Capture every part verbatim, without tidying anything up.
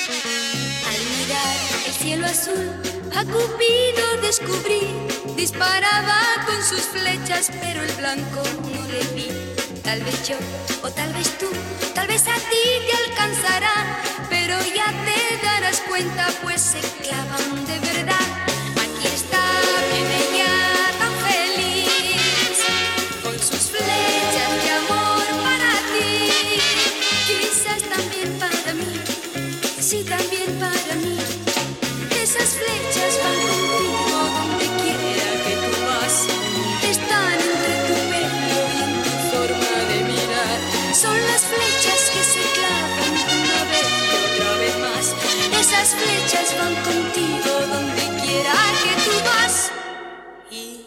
Al mirar el cielo azul, a Cupido descubrí. Disparaba con sus flechas, pero el blanco no le vi. Tal vez yo, o tal vez tú, tal vez a ti te alcanzará, pero ya te darás cuenta, pues se clavan de verdad. Aquí está, viene ya tan feliz, con sus flechas de amor para ti. Quizás también para mí, sí, también para mí. Esas flechas van contigo donde quiera que tú vas. Están entre tu pelo y en tu forma de mirar. Son las flechas que se clavan una vez y otra vez más. Esas flechas van contigo donde quiera que tú vas. Y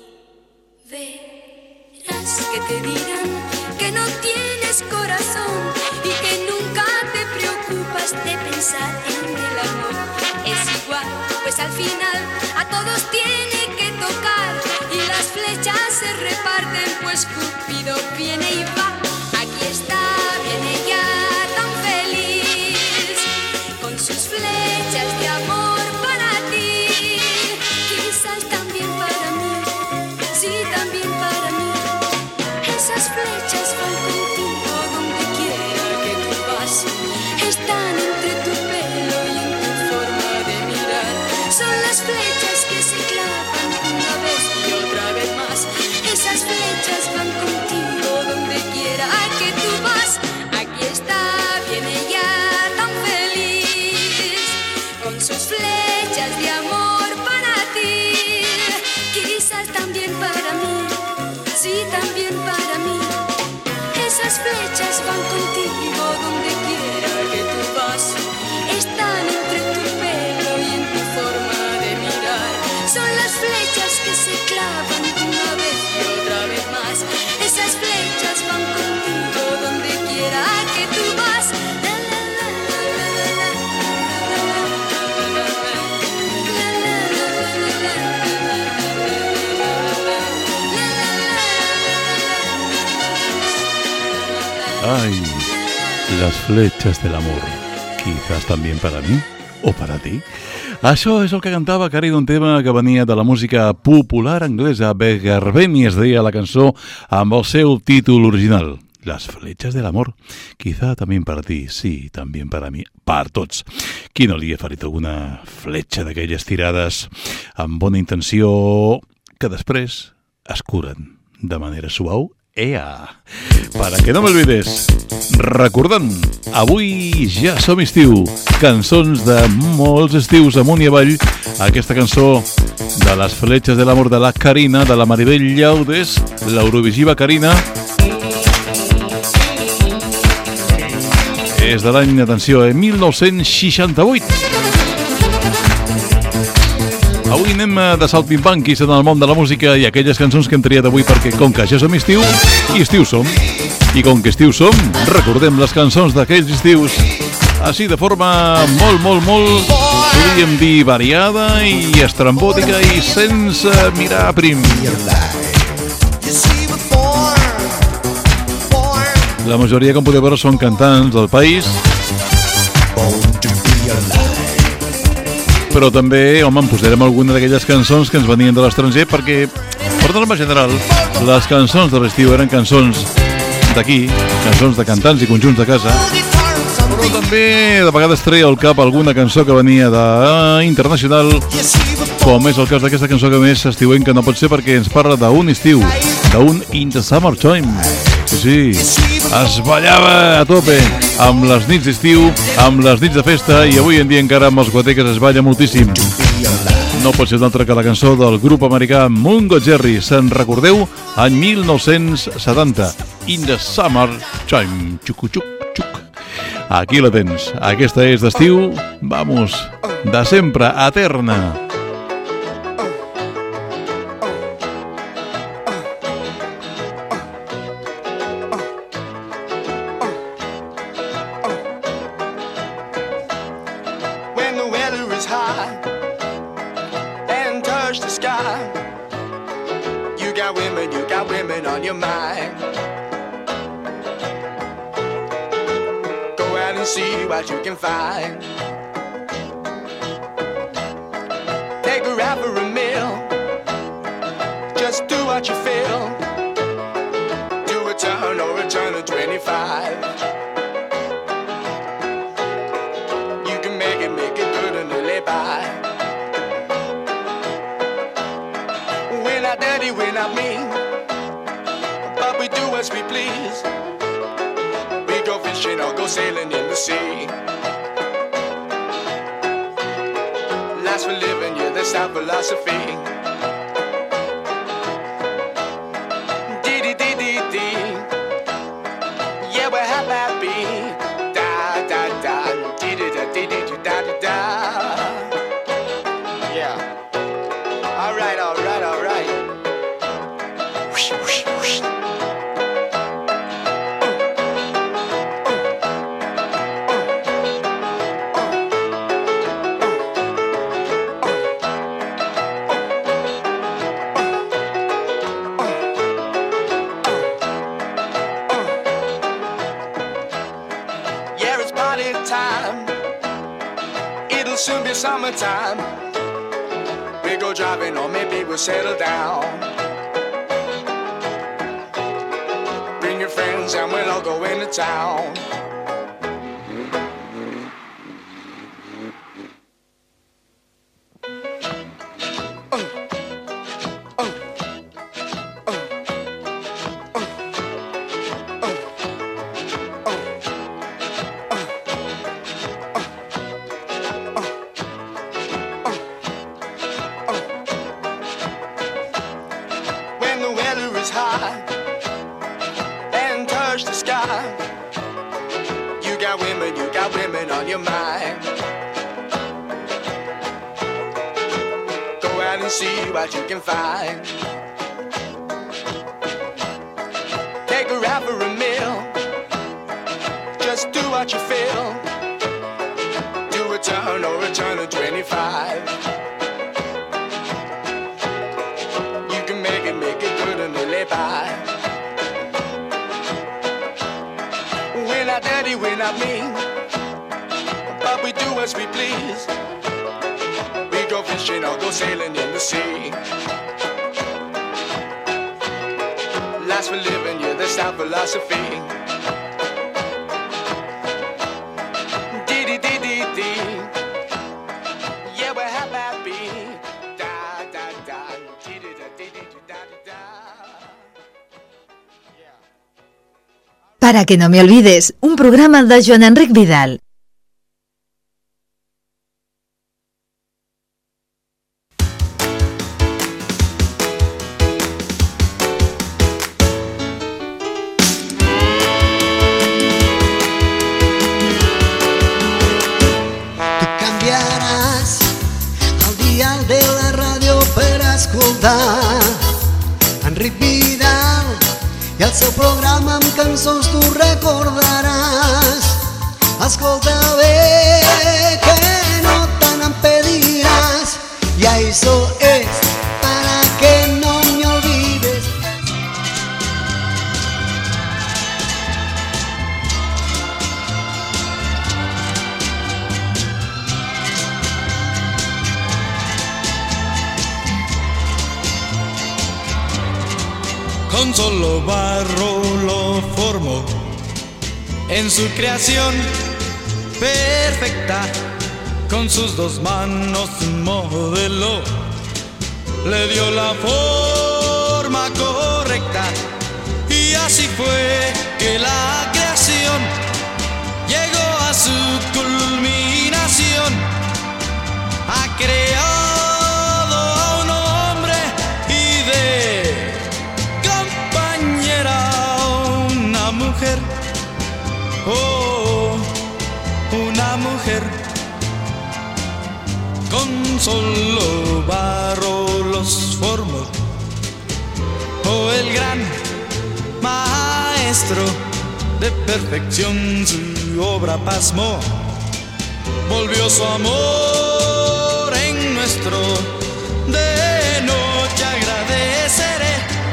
verás que te dirán que no tienes corazón y que nunca te preocupas de pensar en el amor. Es igual, pues al final a todos tiene que tocar y las flechas se reparten, pues Cupido viene y va. Aquí está, viene ya tan feliz, con sus flechas de amor para ti. Quizás también para mí, sí, también para mí. Esas flechas van contigo donde quiera que tú vas. Están entre tu pelo y en tu forma de mirar. Son las flechas que se clavan una vez y otra vez más. Esas flechas van contigo donde quiera que tú vas. Aquí está, viene ya tan feliz, con sus flechas de amor para ti. Quizás también para mí, sí, también para mí. Esas flechas van contigo donde quiera que tú vas. Están entre tu pelo y en tu forma de mirar. Son las flechas que se clavan una vez y otra vez más. Esas flechas van contigo donde quiera que tú vas. La, la, la, la, la, la, Ay, las flechas del amor. Quizás también para mí o para ti. Això és el que cantava Cari, d'un tema que venia de la música popular anglesa. Begarveni es deia la cançó amb el seu títol original. Las flechas del amor. Quizá también para ti, sí, también para mi, per tots. Qui no li ha ferit alguna fletxa d'aquelles tirades amb bona intenció que després es curen de manera suau? Ea! Para que no m'olvides, recordant, avui ja som estiu, cançons de molts estius amunt i avall, aquesta cançó de les fletxes de l'amor de la Carina, de la Maribel Llaudes, l'Eurovisiva Carina, és de l'any, atenció, eh, mil nou-cents seixanta-vuit. Avui anem de saltimbanquis en el món de la música i aquelles cançons que hem triat avui perquè com que ja som estiu, i estiu som, i com que estiu som, recordem les cançons d'aquells estius, així de forma molt, molt, molt, podríem dir variada i estrambòtica i sense mirar prim. La majoria, com podeu veure, són cantants del país, però també, home, en posarem alguna d'aquelles cançons que ens venien de l'estranger perquè, per norma general, les cançons de l'estiu eren cançons d'aquí, cançons de cantants i conjunts de casa, però també de vegades treia al cap alguna cançó que venia d'internacional, com és el cas d'aquesta cançó que més estiuenca no pot ser perquè ens parla d'un estiu, d'un In the Summertime. Sí, sí, es ballava a tope amb les nits d'estiu, amb les nits de festa, i avui en dia encara amb els guateques es balla moltíssim. No pot ser una altra que la cançó del grup americà Mungo Jerry. Se'n recordeu? Any mil nou-cents setanta, In the Summertime. Xuc, xuc, xuc. Aquí la tens. Aquesta és d'estiu, vamos, de sempre, eterna. See what you can find. her out for a meal. Just do what you feel. Do a turn or a turn of twenty-five. You can make it, make it good and live by. We're not dirty, we're not mean, but we do as we please. We go fishing or go sailing in the sea. Life's for living, yeah, that's our philosophy. Dee-dee-dee-dee-dee. Yeah, we're happy. Da-da-da. Dee-dee-da-dee-dee-da-da-da. Yeah. All right, all right, all right. Whoosh, whoosh, whoosh. Soon be summertime. We go driving or maybe we'll settle down. Bring your friends and we'll all go into town. See what you can find. Take her out for a meal. Just do what you feel. Do a turn or a turn of twenty-five. You can make it, make it good and live by. We're not dirty, we're not mean, but we do as we please. Go fishing or go sailing in the sea. Life's for living, yeah, that's our philosophy. Dee-dee-dee-dee-dee. Yeah, we're happy. Da-da-da. Dee-dee-da-dee-dee-da-da-da. Para que no me olvides, un programa de Joan Enric Vidal. Enric Vidal i el seu programa amb cançons tu recordaràs. Escolta bé que no te n'empediràs y eso es para que no me olvides. Con solo barro lo formó en su creación perfecta, con sus dos manos modeló, le dio la forma correcta y así fue que la creación llegó a su culminación. Ha creado a un hombre y de una mujer, oh, una mujer. Con solo barro los formó, oh, el gran maestro de perfección su obra pasmó. Volvió su amor en nuestro, de noche agradeceré.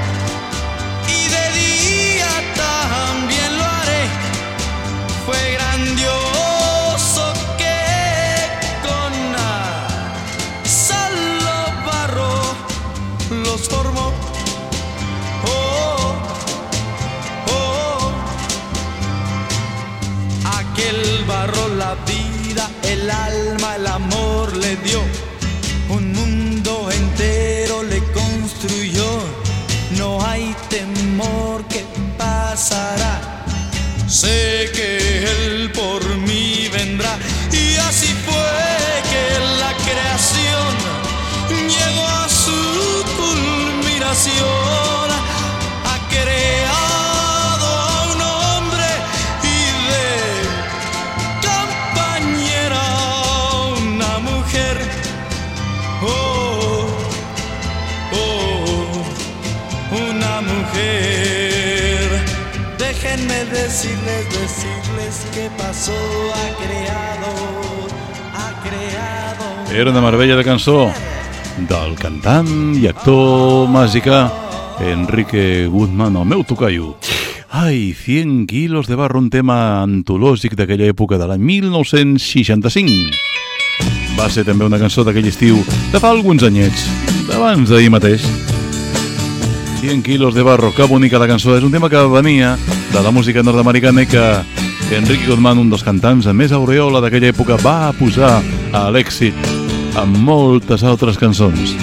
Fue grandioso que con solo del barro la vida, el alma, el amor le dio. Un mundo entero le construyó. No hay temor que pasará. Sé que Él por mí vendrá. Y así fue que la creación llegó a su culminación. Ha creado a un hombre y de compañera una mujer. Oh, oh, una mujer. Déjenme decirles, decirles qué pasó. Ha creado, ha creado. Era una meravella de cançó del cantant i actor màgica Enrique Guzmán, el meu tocaio. Ai, cent quilos de barro, un tema antològic d'aquella època de l'any mil nou-cents seixanta-cinc. Va ser també una cançó d'aquell estiu de fa alguns anyets, d'abans d'ahir mateix. cent quilos de barro, que bonica la cançó. És un tema que venia de la música nord-americana i que Enrique Guzmán, un dels cantants amb més aureola d'aquella època, va posar a l'èxit amb moltes altres cançons.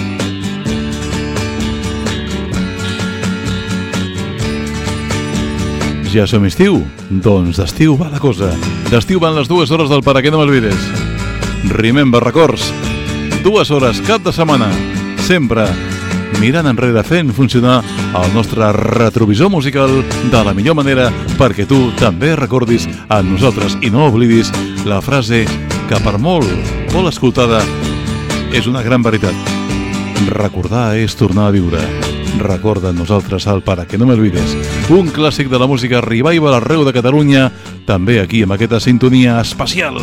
Ja som estiu? Doncs d'estiu va la cosa. D'estiu van les dues hores del Para que no m'olvides. Remember records. Dues hores cap de setmana. Sempre mirant enrere, fent funcionar el nostre retrovisor musical de la millor manera perquè tu també recordis a nosaltres i no oblidis la frase que per molt, molt escoltada és una gran veritat. Recordar és tornar a viure. Recorda a nosaltres el Para que no m'olvides, un clàssic de la música revival arreu de Catalunya, també aquí amb aquesta sintonia especial.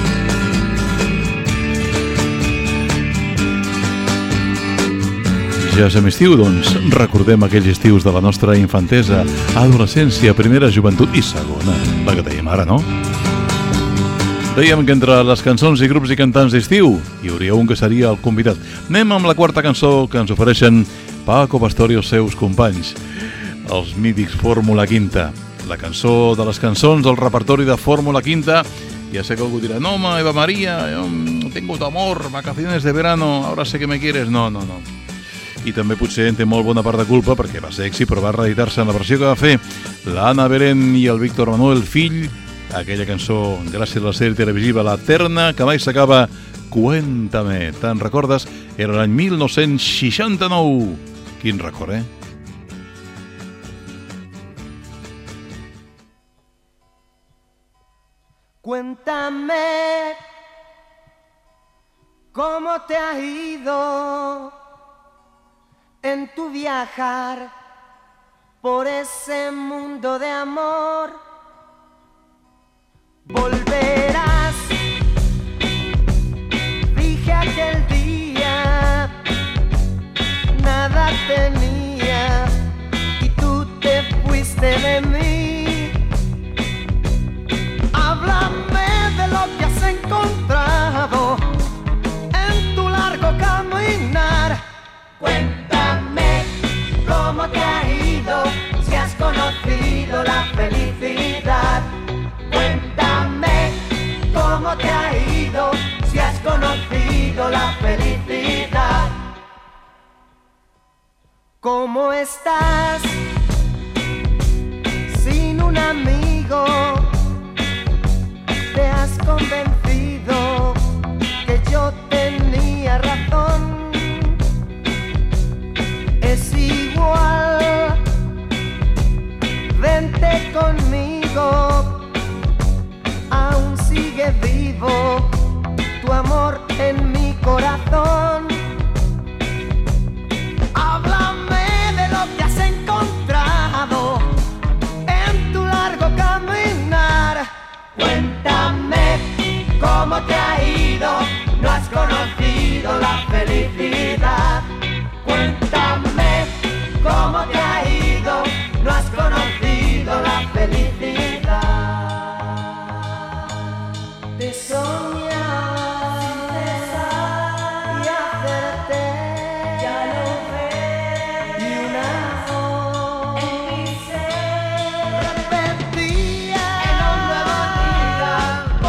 Ja som estiu, doncs recordem aquells estius de la nostra infantesa, adolescència, primera joventut i segona, la que dèiem ara, no? Dèiem que entre les cançons i grups i cantants d'estiu hi hauria un que seria el convidat. Anem amb la quarta cançó que ens ofereixen Paco Pastor i els seus companys, els mítics Fórmula Quinta. La cançó de les cançons del repertori de Fórmula Quinta. Ya sé que algú dirà, no, ma, Eva María, yo tengo tu amor, vacaciones de verano, ahora sé que me quieres. No, no, no. I també potser en té molt bona part de culpa perquè va ser èxit, però va reeditar-se en la versió que va fer l'Anna Belén i el Víctor Manuel Fill, aquella cançó gràcies a la sèrie televisiva La Terna, que mai s'acaba, Cuéntame. Te'n recordes? Era l'any mil nou-cents seixanta-nou. Quin record, eh? Cuéntame cómo te ha ido en tu viajar por ese mundo de amor. Volverás, dije aquel día, nada tenía y tú te fuiste de mí. Háblame de lo que has encontrado en tu largo caminar. Cuéntame cómo te ha ido, si has conocido la felicidad. Cuéntame cómo te ha ido, si has conocido la felicidad. ¿Cómo estás sin un amigo? Te has convencido que yo tenía razón. Es igual, vente conmigo, aún sigue vivo tu amor en mi corazón. Háblame de lo que has encontrado en tu largo caminar. Cuéntame cómo te ha ido, no has conocido la felicidad. Cuéntame cómo te ha ido, no has conocido la felicidad. De soñar y hacerte ya lo ves, y una voz en mi ser repetía en un nuevo día,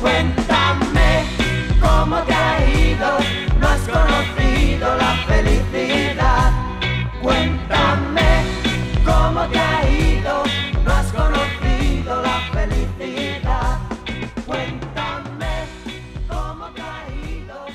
Cuéntame cómo te ha ido, no has conocido la felicidad. Cuéntame cómo te ha ido, no has conocido la felicidad. Cuéntame cómo te ha ido.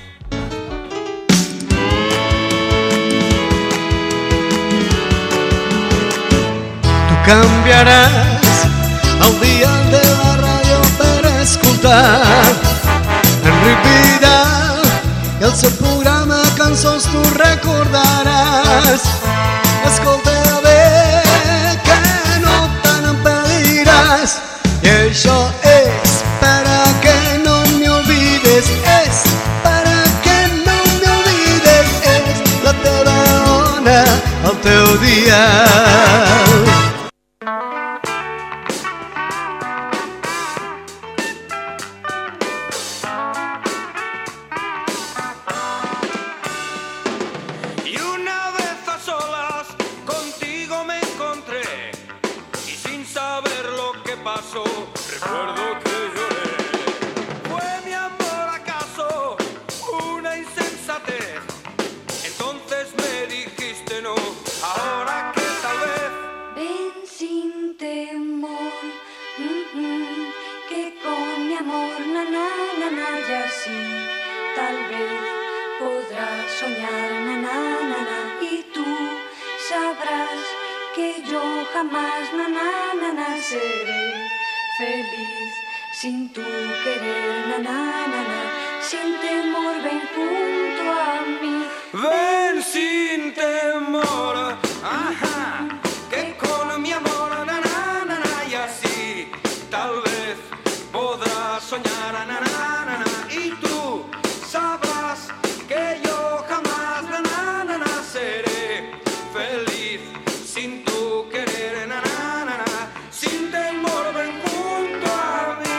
Tu canviaràs el dial de la ràdio per escoltar Enric Vidal i el seu programa Cançons tu recordaràs. Escolta bé que no te n'empeliràs i això és para que no me olvides, és para que no me olvides, és la teva ona, el teu dial. Y una vez a solas contigo me encontré y sin saber lo que pasó recuerdo que lloré. ¿Fue mi amor acaso una insensatez? Entonces me dijiste no, ahora que tal vez. Ven sin temor, mm, mm, que con mi amor, na, na, na, na, y así tal vez podrás soñar, na, na, na, na, y tú sabrás que yo jamás, na, na, na, na, seré feliz sin tu querer, na, na, na, na, sin temor, ven junto a mí. Ven sin temor, ajá, que con mi amor, na, na, na, na, y así tal vez podrás soñar, na, na, na, na, y tú sabrás que yo jamás, na, na, na, na, seré feliz sin tu querer, na, na, na, na, sin temor, ven junto a mí.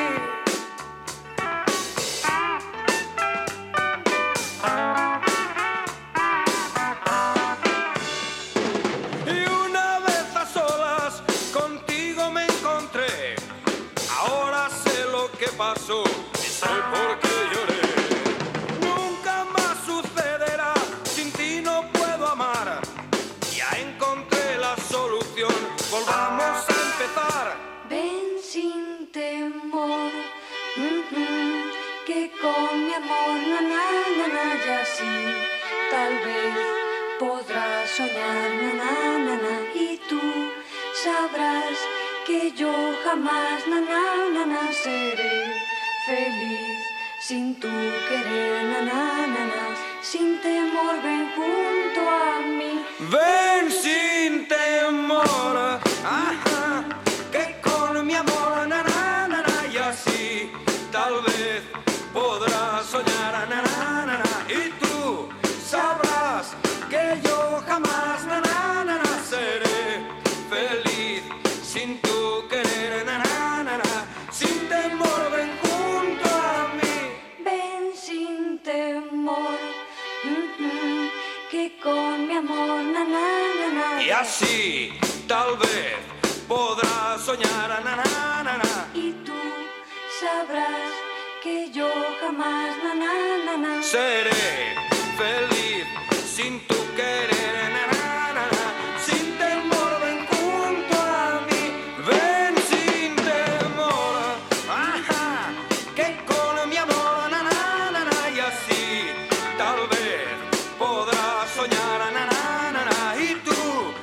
Y una vez a solas contigo me encontré. Ahora sé lo que pasó y sé por qué lloré. Nunca más sucederá, sin ti no puedo amar. Ya encontré la solución, volvamos a empezar. Ven sin temor, mm, mm, que con mi amor, na, na, na, na, y así tal vez podrás soñar, na, na, na, na, y tú sabrás que yo jamás, na, na, na, na, seré feliz sin tu querer, na, na, na, na, sin temor, ven junto a mí. Ven sin temor, ajá, que con mi amor, na, na, na, na, y así tal vez podrás soñar, na, na, na, na, y tú sabrás que yo jamás, na, na, na, na, seré feliz sin tu querer, na, na, na, na, sin temor, ven junto a mí. Ven sin temor, mm, mm, que con mi amor, na, na, na, na, Y así tal vez podrás soñar, na, na, na, na, y tú sabrás que yo jamás, na, na, na, na, seré feliz sin tu querer, na, na, na, na, sin temor, ven junto a mí. Ven sin temor, ajá, que con mi amor, na, na, na, na, y así tal vez podrás soñar, na, na, na, na, y tú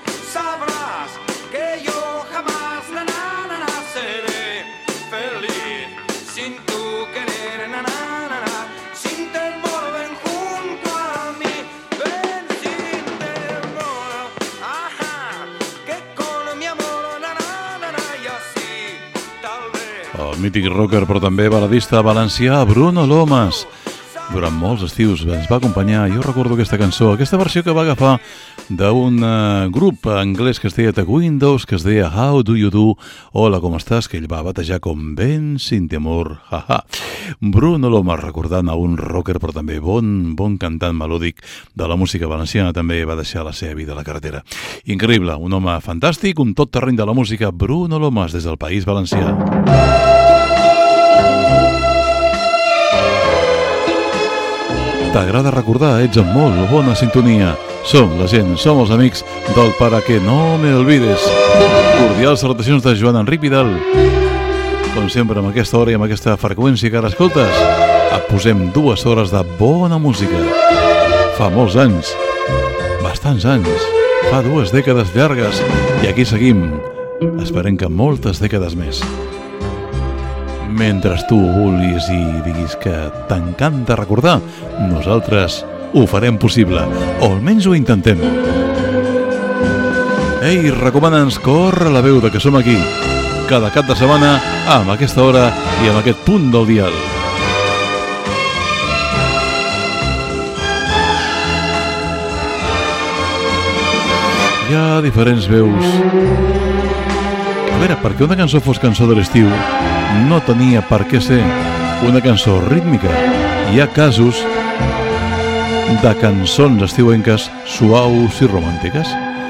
sabrás que yo jamás, na, na, na, na, seré feliz sin tu querer, na, na, na, na, sin temor, ven junto a mí. Ven sin temor, ajá, que con mi amor, na, na, na, na, y así tal vez. El mític rocker però també baladista valencià Bruno Lomas. Durant molts estius ens va acompanyar, jo recordo aquesta cançó, aquesta versió que va agafar d'un uh, grup anglès que es deia The Windows, que es deia How Do You Do, Hola, com estàs, que ell va batejar com Ven sin temor, haha. Bruno Lomas, recordant a un rocker però també bon, bon cantant melòdic de la música valenciana, també va deixar la seva vida a la carretera. Increïble, un home fantàstic, un tot terreny de la música, Bruno Lomas, des del País Valencià. T'agrada recordar, ets en molt bona sintonia. Som la gent, som els amics del Para que no me olvides. Cordials salutacions de Joan Enric Vidal. Com sempre, amb aquesta hora i amb aquesta freqüència que ara escoltes, et posem dues hores de bona música. Fa molts anys, bastants anys, fa dues dècades llargues, i aquí seguim, esperem que moltes dècades més. Mentre tu vulguis i diguis que t'encanta recordar, nosaltres ho farem possible, o almenys ho intentem. Ei, recomana'ns, corre la veu de que som aquí, cada cap de setmana, amb aquesta hora i amb aquest punt del dial. Hi ha diferents veus. A veure, perquè una cançó fos cançó de l'estiu, no tenia per què ser una cançó rítmica. Hi ha casos de cançons estiuenques suaus i romàntiques.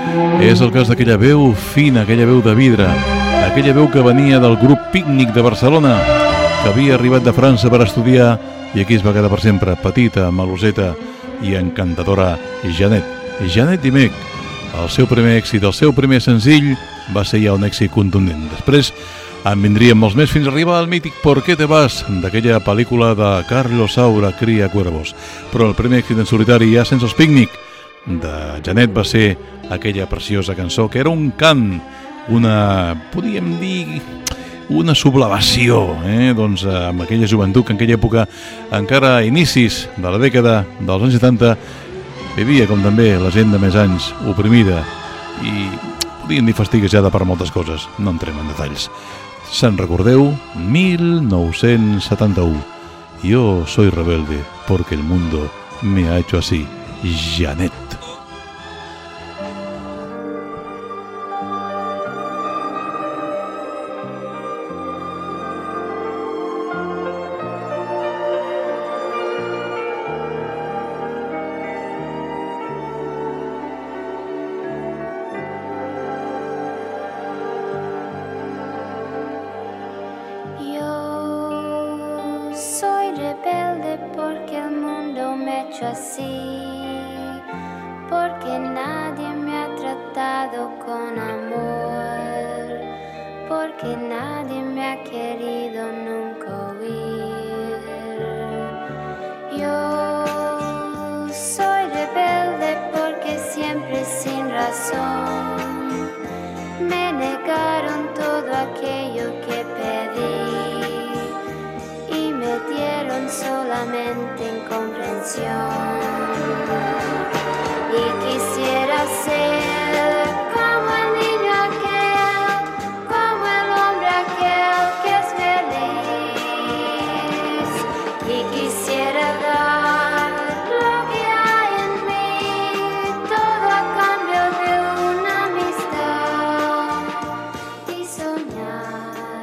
És el cas d'aquella veu fina, aquella veu de vidre, aquella veu que venia del grup Pícnic de Barcelona, que havia arribat de França per estudiar i aquí es va quedar per sempre, petita, maloseta i encantadora Janet. Janet i Meg, el seu primer èxit, el seu primer senzill, va ser ja un èxit contundent. Després en vindrien molts més fins a arribar al mític ¿Por qué te vas?, d'aquella pel·lícula de Carlos Saura, Cría Cuervos. Però el primer èxit en solitari, ja sense els Pícnic, de Janet va ser aquella preciosa cançó que era un cant, una, podríem dir, una sublevació, eh? Doncs amb aquella joventut que en aquella època, encara a inicis de la dècada dels anys setanta, vivia, com també la gent de més anys, oprimida i podríem dir fastiguejada per moltes coses, no entrem en detalls. Se'n recordeu? mil nou-cents setanta-u. Yo soy rebelde porque el mundo me ha hecho así. Janet. Soñar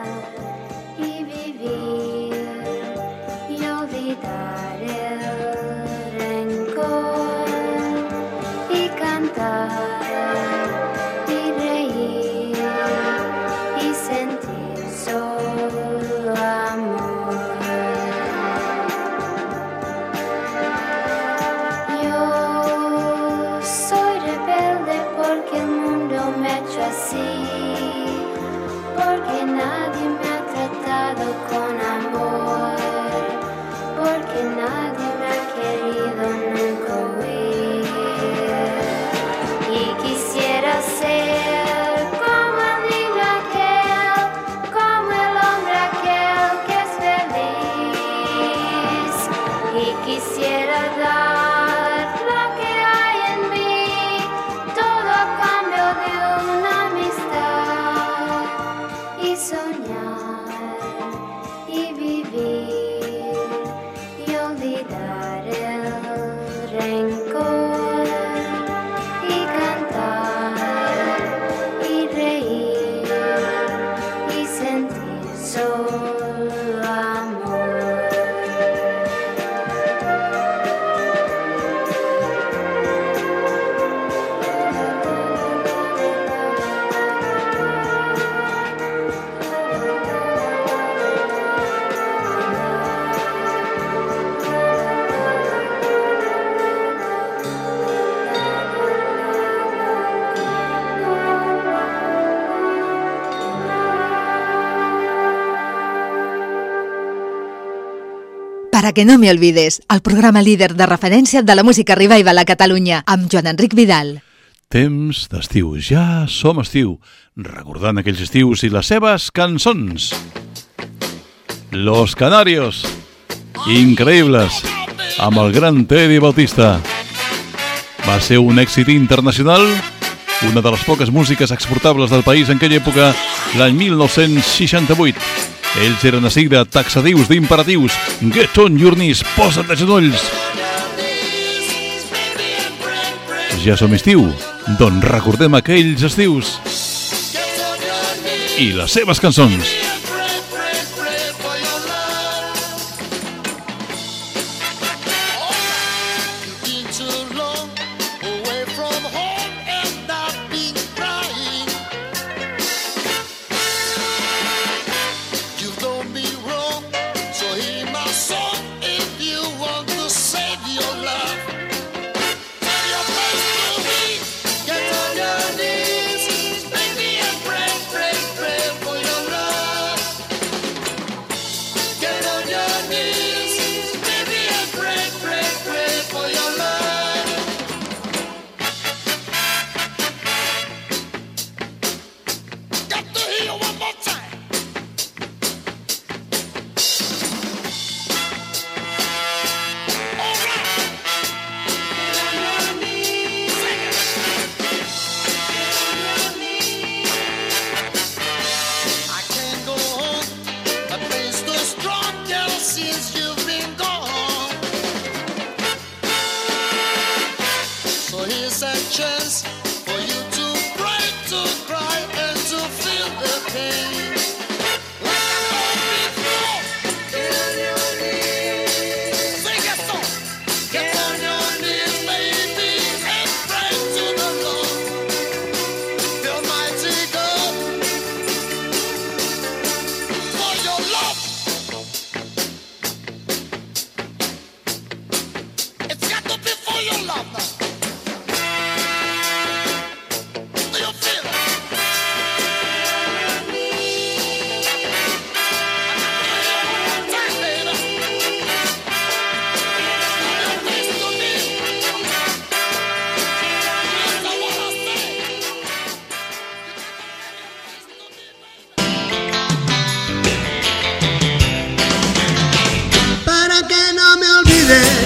Para que no me olvides, el programa líder de referència de la música revival a Catalunya, amb Joan Enric Vidal. Temps d'estiu, ja som estiu, recordant aquells estius i les seves cançons. Los Canarios, increïbles, amb el gran Teddy Bautista. Va ser un èxit internacional, una de les poques músiques exportables del país en aquella època, l'any mil nou-cents seixanta-vuit. Ells eren a sigla taxadius d'imperatius. Get on your knees, posa't de genolls. Ja som estiu, doncs recordem aquells estius i les seves cançons. Para que no me olvides